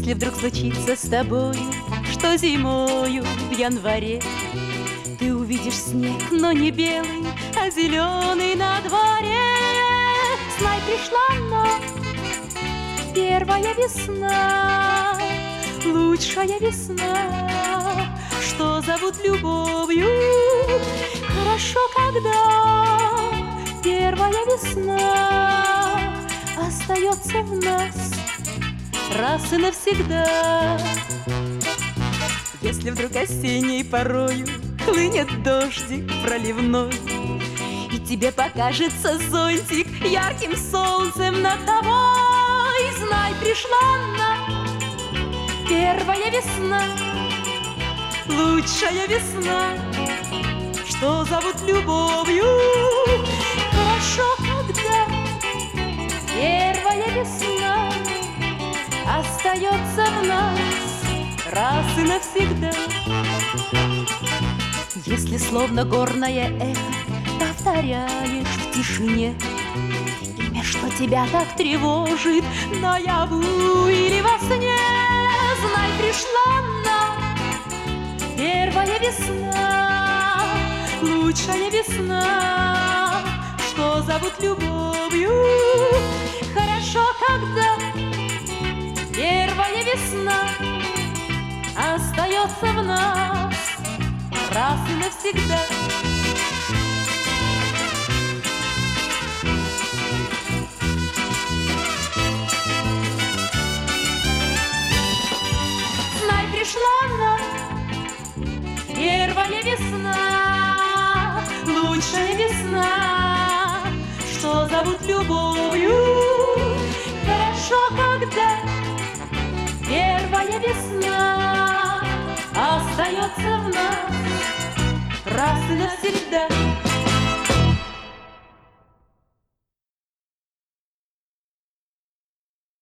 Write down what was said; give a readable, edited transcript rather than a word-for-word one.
Если вдруг случится с тобою, что зимою в январе ты увидишь снег, но не белый, а зеленый на дворе, знай, пришла она, первая весна, лучшая весна, что зовут любовью. Хорошо, когда первая весна остается в нас раз и навсегда. Если вдруг осенней порою хлынет дождик проливной, и тебе покажется зонтик ярким солнцем над тобой, знай, пришла она, первая весна, лучшая весна, что зовут любовью. Хорошо, когда первая весна остается в нас раз и навсегда. Если словно горное эхо повторяешь в тишине имя, что тебя так тревожит наяву или во сне, знай, пришла она, первая весна, лучшая весна, что зовут любовью. Хорошо, когда первая весна остается в нас раз и навсегда. Знай, пришла она, первая весна, лучшая весна, что зовут любовью. Хорошо, когда первая весна остается в нас раз и навсегда.